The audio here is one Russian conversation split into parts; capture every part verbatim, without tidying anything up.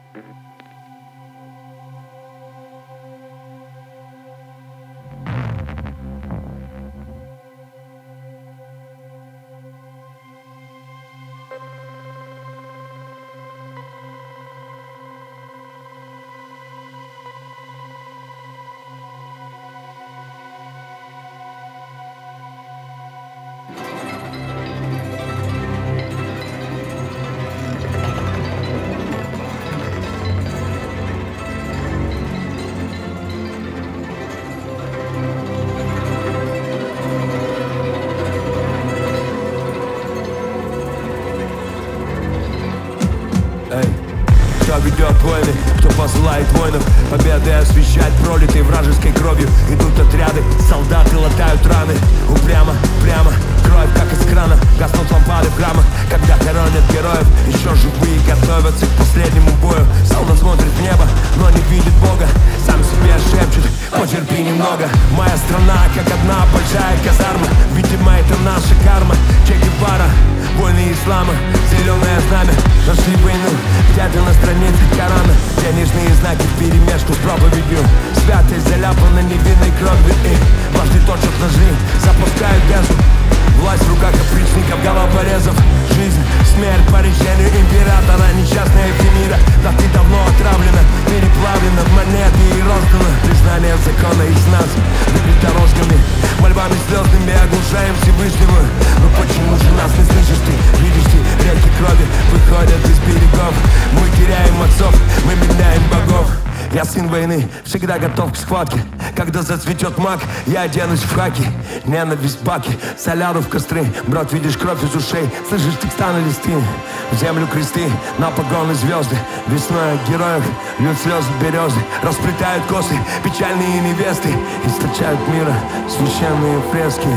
Кто ведет войны, кто посылает воинов, победы освещать пролитой вражеской кровью. Идут отряды, солдаты латают раны. Упрямо, прямо, кровь как из крана. Гаснут лампады в храмах, когда хоронят героев. Еще живые готовятся к последнему бою. Солдат смотрит в небо, но не видит Бога. Сам себе шепчет, потерпи немного. Моя страна, как одна большая казарма. Видимо, это наша карма. Че Гевара, войны ислама, зеленое знамя. Нашли войну где-то на странице Корана. Денежные знаки вперемешку с проповедью. Святость заляпана невинной кровью. И вожди точат ножи, запускают газу. Власть в руках опричников, головорезов. Жизнь, смерть по решению императора. Несчастная эфемера, да ты давно отравлена, переплавлена в монеты и роздана. Признание закона из нас выбито розгами, мольбами слезными оглушаем Всевышнего. Но почему же нас не слышишь ты? Видишь ты, реки крови выходят из берегов. Мы теряем отцов, мы меняем богов. Я сын войны, всегда готов к схватке. Когда зацветет мак, я оденусь в хаки. Ненависть баки, соляру в костры. Брат, видишь кровь из ушей, слышишь текста на листы. В землю кресты, на погоны звезды. Весной от героев льют слезы березы. Расплетают косы печальные невесты. Источают мира священные фрески.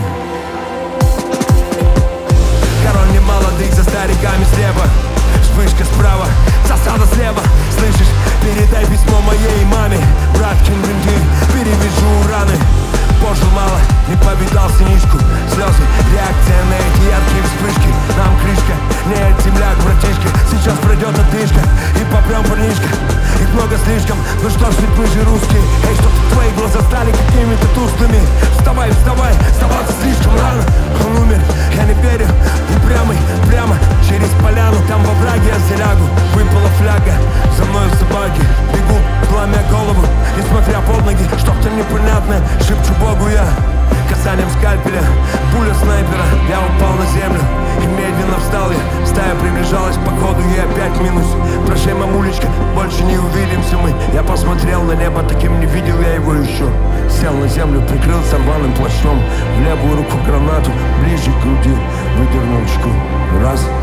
Хороним молодых за стариками слева. Вспышка справа, засада слева. Слышишь, передай письмо моей маме. Брат Кингринги, перевяжу раны. Пожил мало, не повидал синичку. Слезы, реакция на эти яркие вспышки. Нам крышка, нет, земляк, братишка. Сейчас пройдет отдышка и попрем, парнишка. Их много слишком, ну что ж, ведь мы же русские. Эй, что-то твои глаза стали какими-то тусклыми. Вставай, вставай, вставаться слишком рано. Он умер, я не верю, упрямый, прямо через поляну. Там во враге я залягу, выпала фляга. За мной собаки бегут, пламя голову. Несмотря под ноги, что-то непонятное шепчу Богу я. Касанием скальпеля, пуля снайпера. Я упал на землю и медленно встал я. Стая приближалась, походу и опять минус. Прощай, мамулечка, больше не увидимся мы. Я посмотрел на небо, таким не видел я его еще. Сел на землю, прикрылся рваным плащом. В левую руку гранату, ближе к груди выдернул очку. Раз.